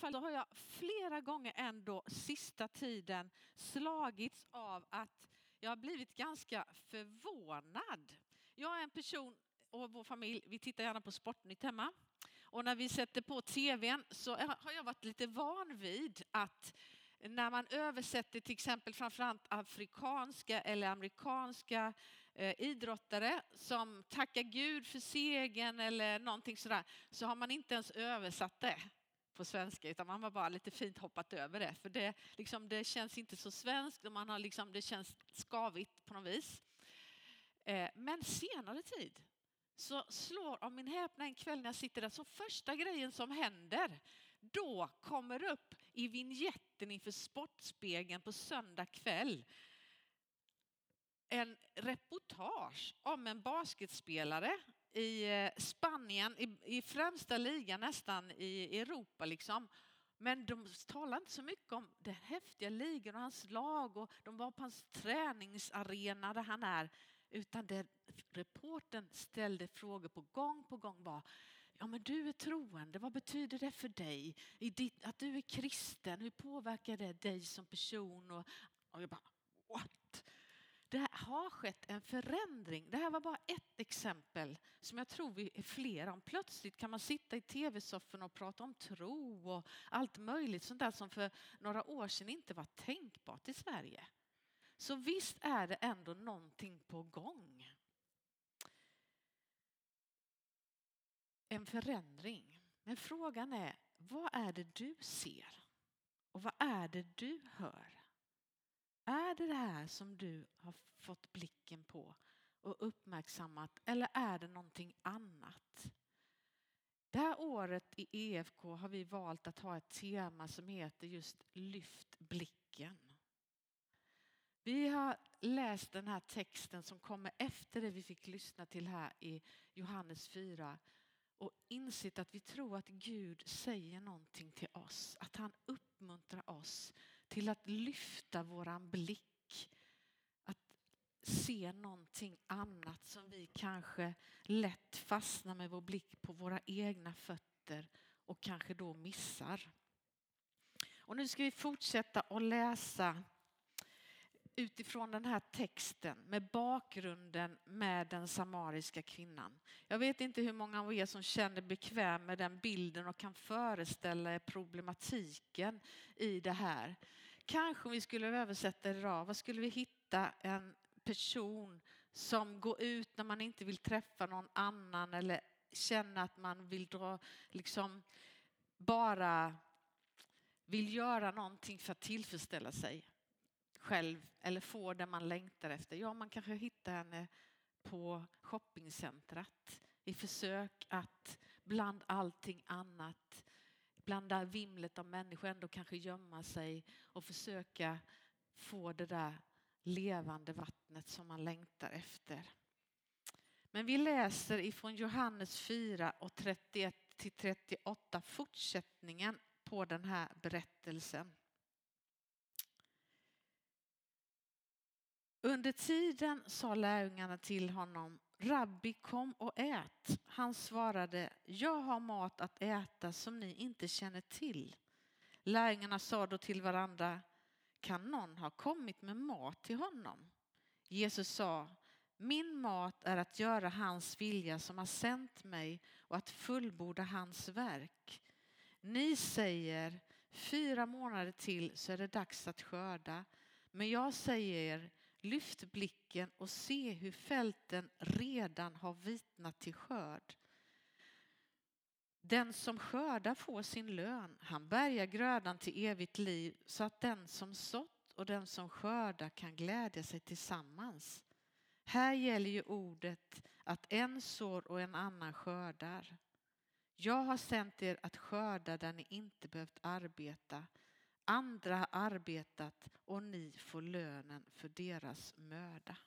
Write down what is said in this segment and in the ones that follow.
fall så har jag flera gånger ändå sista tiden slagits av att jag har blivit ganska förvånad. Jag är en person och vår familj, vi tittar gärna på Sportnytt hemma. Och när vi sätter på tvn så har jag varit lite van vid att när man översätter till exempel framförallt afrikanska eller amerikanska idrottare som tackar Gud för segern eller någonting sådär, så har man inte ens översatt det på svenska, utan man har bara lite fint hoppat över det. För det känns inte så svenskt och det känns skavigt på något vis. Men senare tid så slår av min häpna en kväll när jag sitter där, så första grejen som händer, då kommer upp i vignetten inför Sportspegeln på söndag kväll en reportage om en basketspelare i Spanien, i främsta ligan nästan i Europa liksom. Men de talar inte så mycket om den häftiga ligan och hans lag, och de var på hans träningsarena där han är. Utan reportern ställde frågor på gång var: ja, men du är troende, vad betyder det för dig? Att du är kristen, hur påverkar det dig som person? Och jag bara, what? Det har skett en förändring. Det här var bara ett exempel som jag tror vi är flera om. Plötsligt kan man sitta i tv-soffan och prata om tro och allt möjligt sånt där som för några år sedan inte var tänkbart i Sverige. Så visst är det ändå någonting på gång. En förändring. Men frågan är, vad är det du ser? Och vad är det du hör? Är det här som du har fått blicken på och uppmärksammat, eller är det någonting annat? Det här året i EFK har vi valt att ha ett tema som heter just Lyft blicken. Vi har läst den här texten som kommer efter det vi fick lyssna till här i Johannes 4 och insett att vi tror att Gud säger någonting till oss. Att han uppmuntrar oss till att lyfta våran blick. Att se någonting annat som vi kanske lätt fastnar med vår blick på våra egna fötter och kanske då missar. Och nu ska vi fortsätta att läsa utifrån den här texten med bakgrunden med den samariska kvinnan. Jag vet inte hur många av er som känner bekväm med den bilden och kan föreställa er problematiken i det här. Kanske vi skulle översätta det idag. Vad skulle vi hitta? En person som går ut när man inte vill träffa någon annan eller känna att man vill bara vill göra någonting för att tillfredsställa sig själv eller få det man längtar efter. Ja, man kanske hittar henne på shoppingcentrat i försök att bland allting annat, bland vimlet av människor ändå kanske gömma sig och försöka få det där levande vattnet som man längtar efter. Men vi läser ifrån Johannes 4 och 31-38 fortsättningen på den här berättelsen. Under tiden sa lärjungarna till honom: Rabbi, kom och ät. Han svarade: jag har mat att äta som ni inte känner till. Lärjungarna sa då till varandra: kan någon ha kommit med mat till honom? Jesus sa: min mat är att göra hans vilja som har sänt mig och att fullborda hans verk. Ni säger 4 månader till så är det dags att skörda. Men jag säger er, lyft blicken och se hur fälten redan har vitnat till skörd. Den som skördar får sin lön. Han bärgar grödan till evigt liv så att den som sått och den som skördar kan glädja sig tillsammans. Här gäller ju ordet att en sår och en annan skördar. Jag har sänt er att skörda där ni inte behövt arbeta. Andra har arbetat och ni får lönen för deras möda.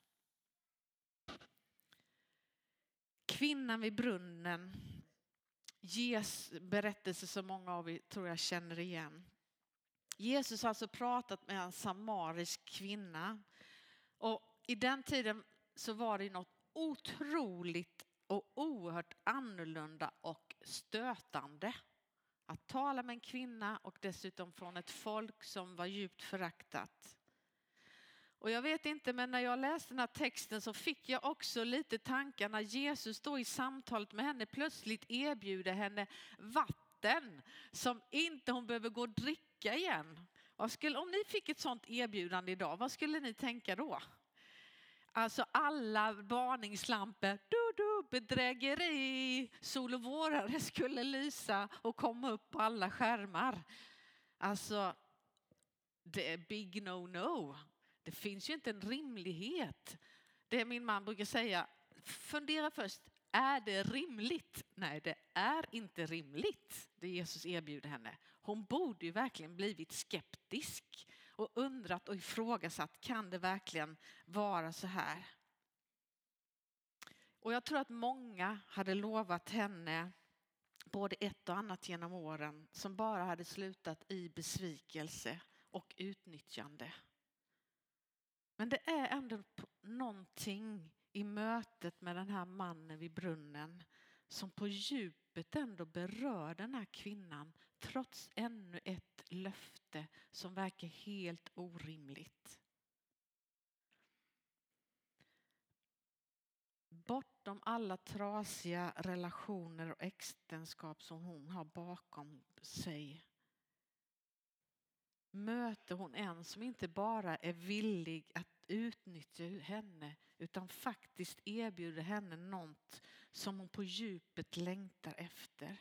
Kvinnan vid brunnen ges berättelse som många av er tror jag känner igen. Jesus har alltså pratat med en samarisk kvinna. Och i den tiden så var det något otroligt och oerhört annorlunda och stötande Att tala med en kvinna och dessutom från ett folk som var djupt föraktat. Och jag vet inte, men när jag läste den här texten så fick jag också lite tankar när Jesus då i samtalet med henne plötsligt erbjuder henne vatten som inte hon behöver gå och dricka igen. Om ni fick ett sånt erbjudande idag, vad skulle ni tänka då? Alltså alla varningslampor, bedrägeri, sol och vårare skulle lysa och komma upp på alla skärmar. Alltså det är big no. Det finns ju inte en rimlighet. Det min man brukar säga, fundera först, är det rimligt? Nej, det är inte rimligt det Jesus erbjuder henne. Hon borde ju verkligen blivit skeptisk och undrat och ifrågasatt, kan det verkligen vara så här? Och jag tror att många hade lovat henne både ett och annat genom åren som bara hade slutat i besvikelse och utnyttjande. Men det är ändå någonting i mötet med den här mannen vid brunnen som på djupet ändå berör den här kvinnan trots ännu ett löfte som verkar helt orimligt. Bortom alla trasiga relationer och äktenskap som hon har bakom sig möter hon en som inte bara är villig att utnyttja henne utan faktiskt erbjuder henne något som hon på djupet längtar efter.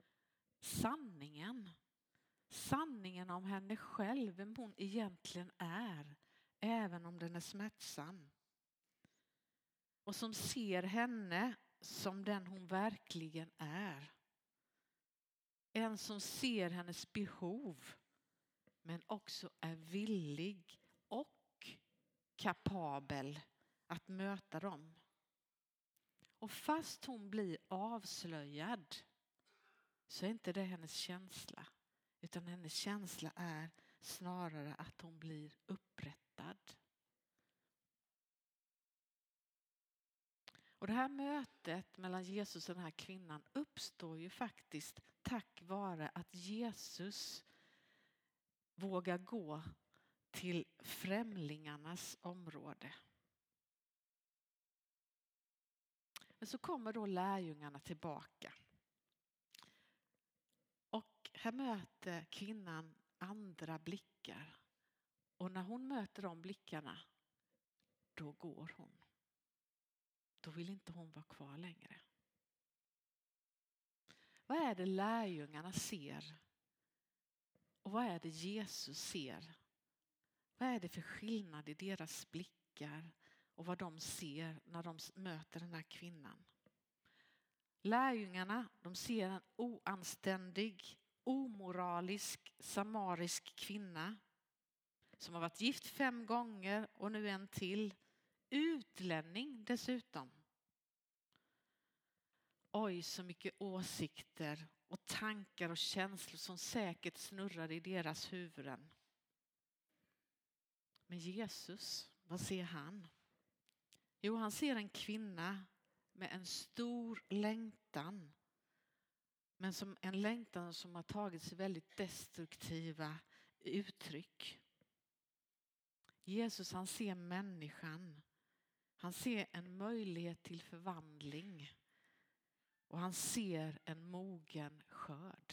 Sanningen om henne själv, vem hon egentligen är, även om den är smärtsam. Och som ser henne som den hon verkligen är. En som ser hennes behov men också är villig och kapabel att möta dem. Och fast hon blir avslöjad så är inte det hennes känsla. Utan hennes känsla är snarare att hon blir upprättad. Och det här mötet mellan Jesus och den här kvinnan uppstår ju faktiskt tack vare att Jesus vågar gå till främlingarnas område. Men så kommer då lärjungarna tillbaka. Och här möter kvinnan andra blickar. Och när hon möter de blickarna, då går hon. Då vill inte hon vara kvar längre. Vad är det lärjungarna ser? Och vad är det Jesus ser? Vad är det för skillnad i deras blickar och vad de ser när de möter den här kvinnan? Lärjungarna, de ser en oanständig, omoralisk, samarisk kvinna som har varit gift 5 gånger och nu en till. Utlänning dessutom. Oj, så mycket åsikter och tankar och känslor som säkert snurrar i deras huvuden. Men Jesus, vad ser han? Jo, han ser en kvinna med en stor längtan. Men som en längtan som har tagit sig väldigt destruktiva uttryck. Jesus, han ser människan. Han ser en möjlighet till förvandling. Och han ser en mogen skörd.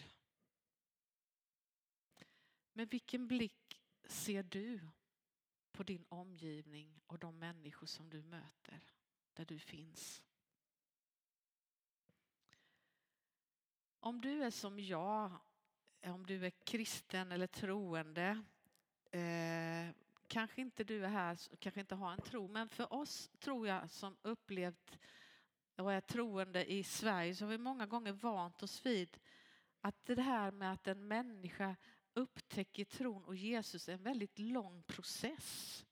Med vilken blick ser du på din omgivning och de människor som du möter där du finns? Om du är som jag, om du är kristen eller troende, kanske inte du är här, kanske inte har en tro, men för oss tror jag som upplevt och är troende i Sverige så har vi många gånger vant oss vid att det här med att en människa upptäcker tron och Jesus är en väldigt lång process.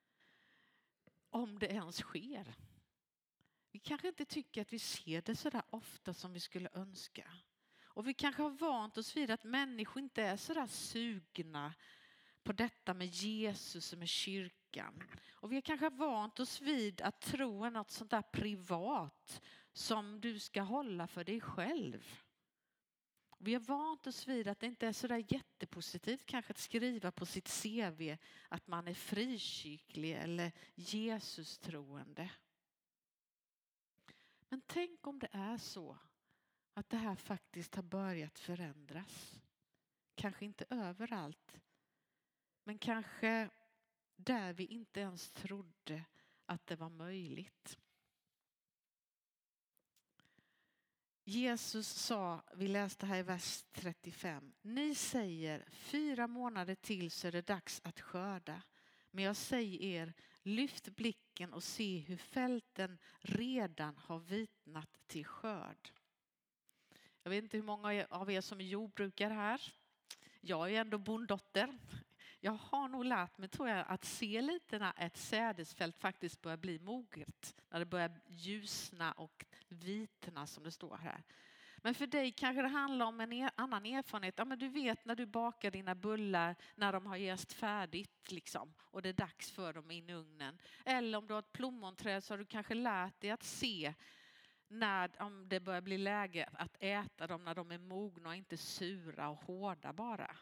Om det ens sker. Vi kanske inte tycker att vi ser det så där ofta som vi skulle önska. Och vi kanske har vant oss vid att människor inte är så där sugna på detta med Jesus och med kyrkan. Och vi kanske har vant oss vid att tro är något sånt där privat som du ska hålla för dig själv. Vi har vant oss vid att det inte är så där jättepositivt kanske att skriva på sitt CV att man är frikyrklig eller Jesus-troende. Men tänk om det är så att det här faktiskt har börjat förändras. Kanske inte överallt, men kanske där vi inte ens trodde att det var möjligt. Jesus sa, vi läste här i vers 35, ni säger 4 månader till så är det dags att skörda. Men jag säger er, lyft blicken och se hur fälten redan har vitnat till skörd. Jag vet inte hur många av er som är jordbrukare här. Jag är ändå bonddotter. Jag har nog lärt mig, tror jag, att se lite när ett sädesfält faktiskt börjar bli moget. När det börjar ljusna och vitna som det står här. Men för dig kanske det handlar om en annan erfarenhet. Ja, men du vet när du bakar dina bullar när de har jäst färdigt liksom, och det är dags för dem in i ugnen. Eller om du har ett plommonträd så har du kanske lärt dig att se om det börjar bli läge att äta dem när de är mogna och inte sura och hårda bara.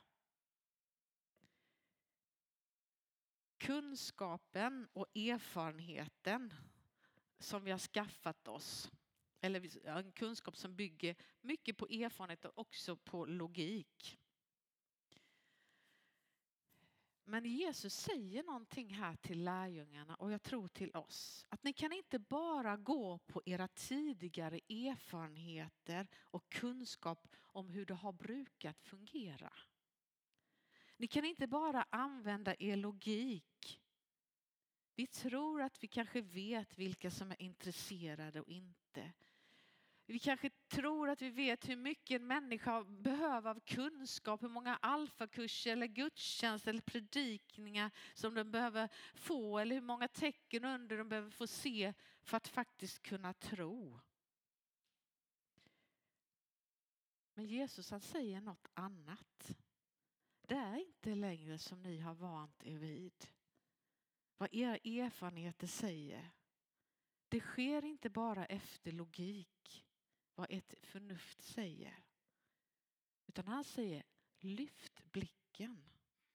Kunskapen och erfarenheten som vi har skaffat oss, eller en kunskap som bygger mycket på erfarenhet och också på logik. Men Jesus säger någonting här till lärjungarna och jag tror till oss. Att ni kan inte bara gå på era tidigare erfarenheter och kunskap om hur det har brukat fungera. Ni kan inte bara använda er logik. Vi tror att vi kanske vet vilka som är intresserade och inte. Vi kanske tror att vi vet hur mycket en människa behöver av kunskap, hur många alfakurser eller gudstjänst eller predikningar som de behöver få eller hur många tecken under de behöver få se för att faktiskt kunna tro. Men Jesus han säger något annat. Det är inte längre som ni har vant er vid. Vad era erfarenheter säger. Det sker inte bara efter logik. Vad ett förnuft säger. Utan han säger, lyft blicken.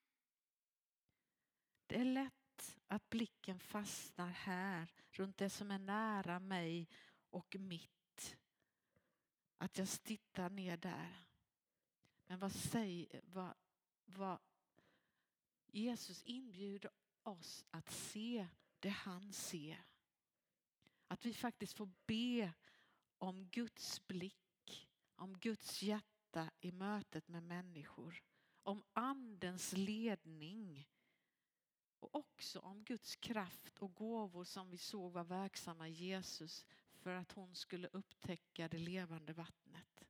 Det är lätt att blicken fastnar här, runt det som är nära mig och mitt. Att jag tittar ner där. Men vad Jesus inbjuder oss att se det han ser. Att vi faktiskt får be om Guds blick, om Guds hjärta i mötet med människor. Om andens ledning och också om Guds kraft och gåvor som vi såg var verksamma i Jesus för att hon skulle upptäcka det levande vattnet.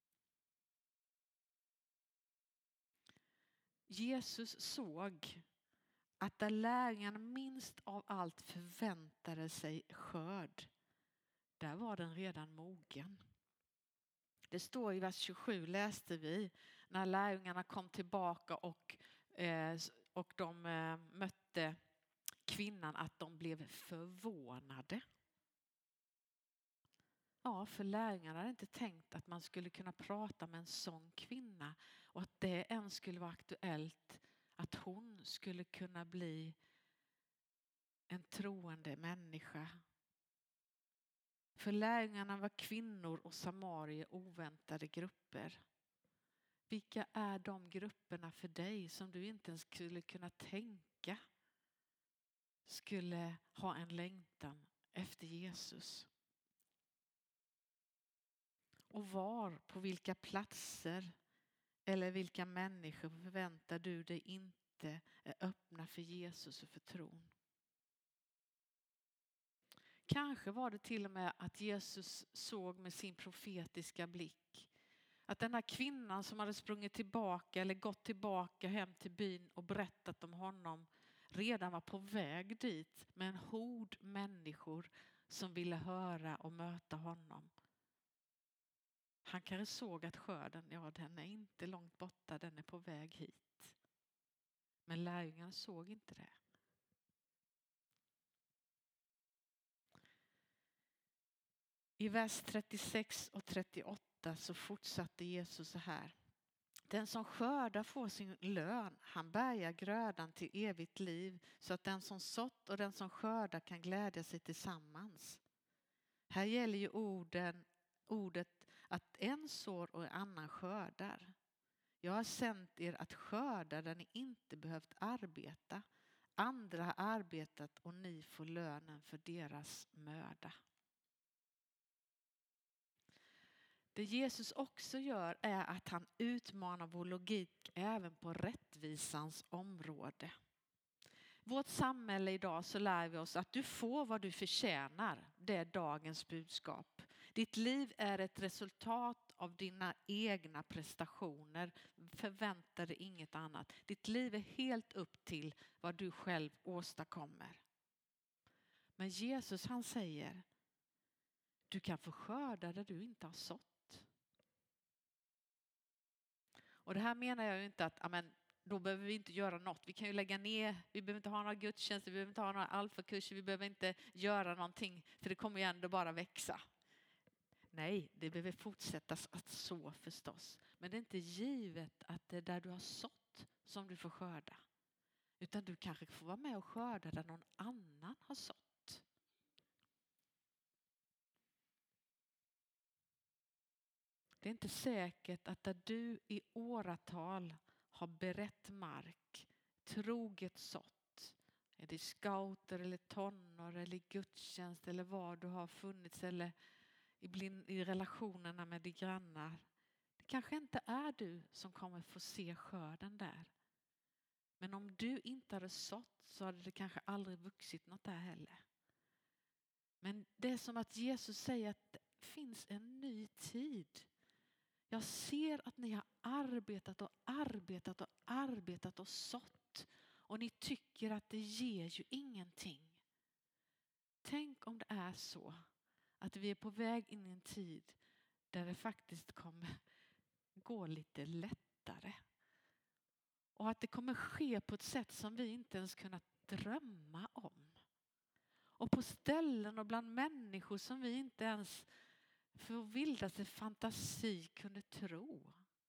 Jesus såg att där lärjungarna minst av allt förväntade sig skörd, där var den redan mogen. Det står i vers 27 läste vi när lärjungarna kom tillbaka och de mötte kvinnan att de blev förvånade. Ja, för lärjungarna hade inte tänkt att man skulle kunna prata med en sån kvinna och att det ens skulle vara aktuellt att hon skulle kunna bli en troende människa. För lärjungarna var kvinnor och samarier oväntade grupper. Vilka är de grupperna för dig som du inte ens skulle kunna tänka skulle ha en längtan efter Jesus? Och var, på vilka platser eller vilka människor förväntar du dig inte är öppna för Jesus och för tron? Kanske var det till och med att Jesus såg med sin profetiska blick att den här kvinnan som hade sprungit tillbaka eller gått tillbaka hem till byn och berättat om honom redan var på väg dit med en hord människor som ville höra och möta honom. Han kanske såg att skörden, den är inte långt borta, den är på väg hit. Men lärjungarna såg inte det. I vers 36 och 38 28 så fortsatte Jesus så här. Den som skördar får sin lön, han bärgar grödan till evigt liv så att den som sått och den som skördar kan glädja sig tillsammans. Här gäller ju ordet att en sår och en annan skördar. Jag har sänt er att skörda där ni inte behövt arbeta. Andra har arbetat och ni får lönen för deras möda. Det Jesus också gör är att han utmanar vår logik även på rättvisans område. Vårt samhälle idag så lär vi oss att du får vad du förtjänar. Det är dagens budskap. Ditt liv är ett resultat av dina egna prestationer. Förvänta dig inget annat. Ditt liv är helt upp till vad du själv åstadkommer. Men Jesus han säger, du kan få skörda där du inte har sått. Och det här menar jag ju inte att då behöver vi inte göra något. Vi kan ju lägga ner, vi behöver inte ha några gudstjänster, vi behöver inte ha några alfakurser, vi behöver inte göra någonting för det kommer ju ändå bara växa. Nej, det behöver fortsättas att så förstås. Men det är inte givet att det är där du har sått som du får skörda. Utan du kanske får vara med och skörda där någon annan har sått. Det är inte säkert att där du i åratal har berett mark, troget sått, är det scouter eller tonår eller gudstjänst eller var du har funnits eller i relationerna med dina grannar. Det kanske inte är du som kommer få se skörden där. Men om du inte hade sått så hade det kanske aldrig vuxit något där heller. Men det är som att Jesus säger att det finns en ny tid. Jag ser att ni har arbetat och sått. Och ni tycker att det ger ju ingenting. Tänk om det är så att vi är på väg in i en tid där det faktiskt kommer gå lite lättare. Och att det kommer ske på ett sätt som vi inte ens kunnat drömma om. Och på ställen och bland människor som vi inte ens för vildaste fantasi kunde tro.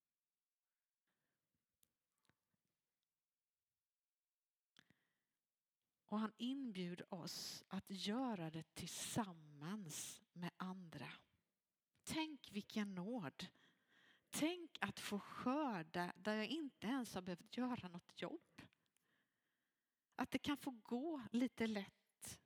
Och han inbjuder oss att göra det tillsammans med andra. Tänk vilken nåd. Tänk att få skörda där jag inte ens har behövt göra något jobb. Att det kan få gå lite lätt.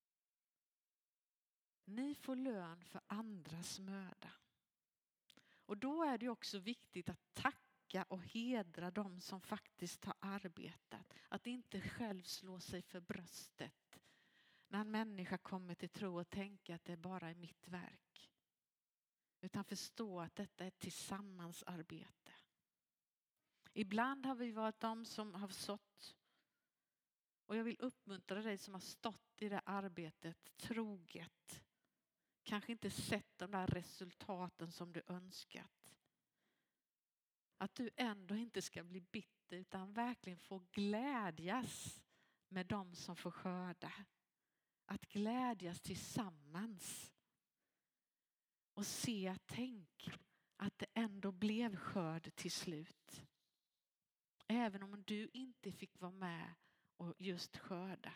Ni får lön för andras möda. Och då är det också viktigt att tacka och hedra de som faktiskt har arbetat. Att inte själv slå sig för bröstet när en människa kommer till tro och tänka att det bara är mitt verk. Utan förstå att detta är ett tillsammansarbete. Ibland har vi varit de som har sått. Och jag vill uppmuntra dig som har stått i det arbetet troget. Kanske inte sett de där resultaten som du önskat. Att du ändå inte ska bli bitter utan verkligen få glädjas med de som får skörda. Att glädjas tillsammans. Och tänk att det ändå blev skörd till slut. Även om du inte fick vara med och just skörda.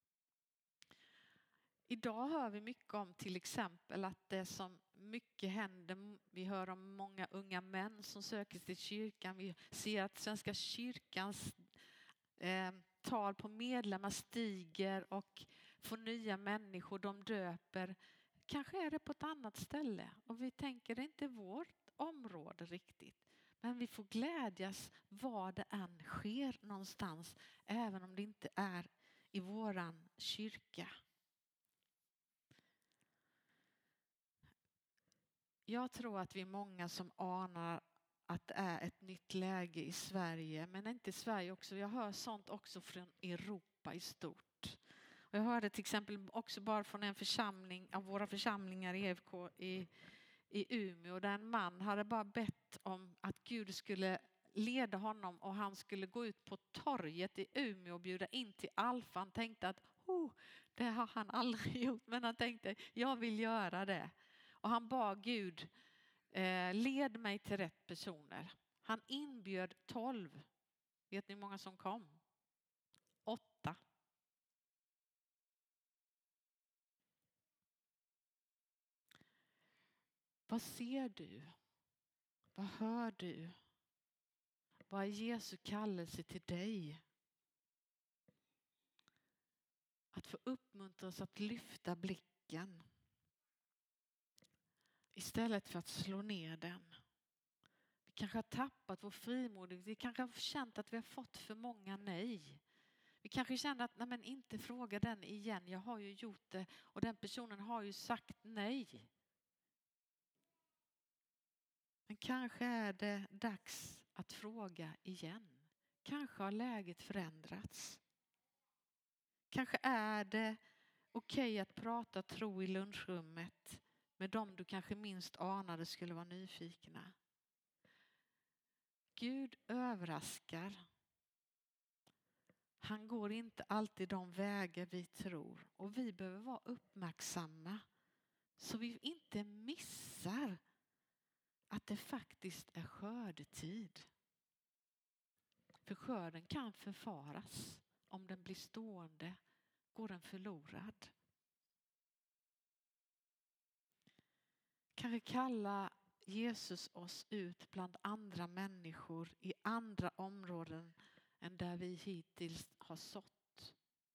Idag hör vi mycket om till exempel att det som mycket händer. Vi hör om många unga män som söker sig till kyrkan. Vi ser att Svenska kyrkans tal på medlemmar stiger och får nya människor. De döper. Kanske är det på ett annat ställe och vi tänker det är inte vårt område riktigt. Men vi får glädjas var det än sker någonstans. Även om det inte är i våran kyrka. Jag tror att vi är många som anar att det är ett nytt läge i Sverige. Men inte i Sverige också. Jag hör sånt också från Europa i stort. Och jag hörde till exempel också bara från en församling av våra församlingar i EFK i Umeå. Där en man hade bara bett om att Gud skulle leda honom. Och han skulle gå ut på torget i Umeå och bjuda in till Alfa. Han tänkte att det har han aldrig gjort. Men han tänkte jag vill göra det. Och han bad Gud Led mig till rätt personer. Han inbjöd 12. Vet ni hur många som kom? 8. Vad ser du? Vad hör du? Vad är Jesu kallelse till dig? Att få uppmuntras att lyfta blicken istället för att slå ner den. Vi kanske har tappat vår frimodighet. Vi kanske har känt att vi har fått för många nej. Vi kanske känner att nej, men inte fråga den igen. Jag har ju gjort det och den personen har ju sagt nej. Men kanske är det dags att fråga igen. Kanske har läget förändrats. Kanske är det okej att prata tro i lunchrummet med dem du kanske minst anade skulle vara nyfikna. Gud överraskar. Han går inte alltid de vägar vi tror och vi behöver vara uppmärksamma så vi inte missar att det faktiskt är skördetid. För skörden kan förfaras. Om den blir stående går den förlorad. Kanske kalla Jesus oss ut bland andra människor i andra områden än där vi hittills har sått.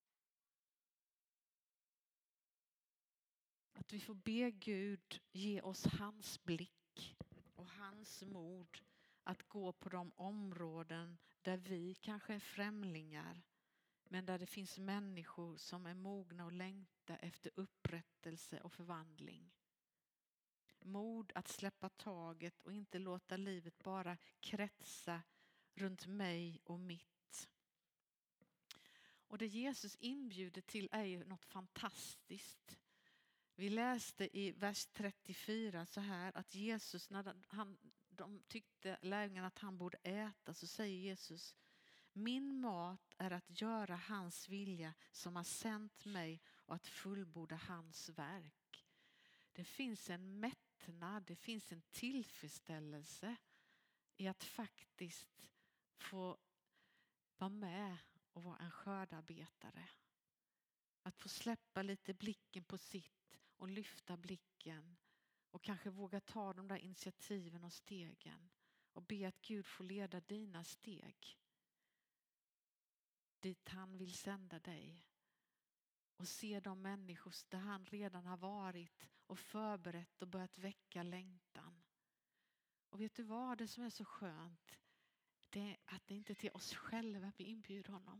Att vi får be Gud ge oss hans blick och hans mod att gå på de områden där vi kanske är främlingar men där det finns människor som är mogna och längta efter upprättelse och förvandling. Mod att släppa taget och inte låta livet bara kretsa runt mig och mitt. Och det Jesus inbjuder till är ju något fantastiskt. Vi läste i vers 34 så här att Jesus, när de tyckte lärjungarna att han borde äta, så säger Jesus: min mat är att göra hans vilja som har sänt mig och att fullborda hans verk. Det finns en mättnad, det finns en tillfredsställelse i att faktiskt få vara med och vara en skördarbetare. Att få släppa lite blicken på sitt och lyfta blicken och kanske våga ta de där initiativen och stegen och be att Gud får leda dina steg dit han vill sända dig. Och se de människor där han redan har varit och förberett och börjat väcka längtan. Och vet du vad, det som är så skönt, det är att det inte är till oss själva vi inbjuder honom.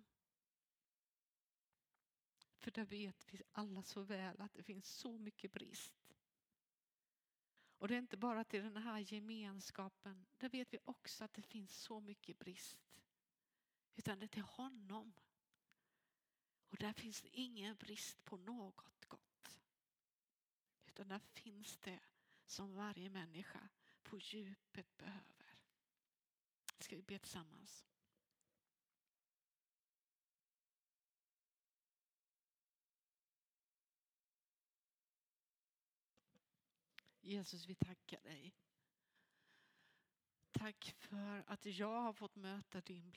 För där vet vi alla så väl att det finns så mycket brist. Och det är inte bara till den här gemenskapen, där vet vi också att det finns så mycket brist. Utan det är till honom. Och där finns det ingen brist på något gott. Utan där finns det som varje människa på djupet behöver. Ska vi be tillsammans? Jesus, vi tackar dig. Tack för att jag har fått möta din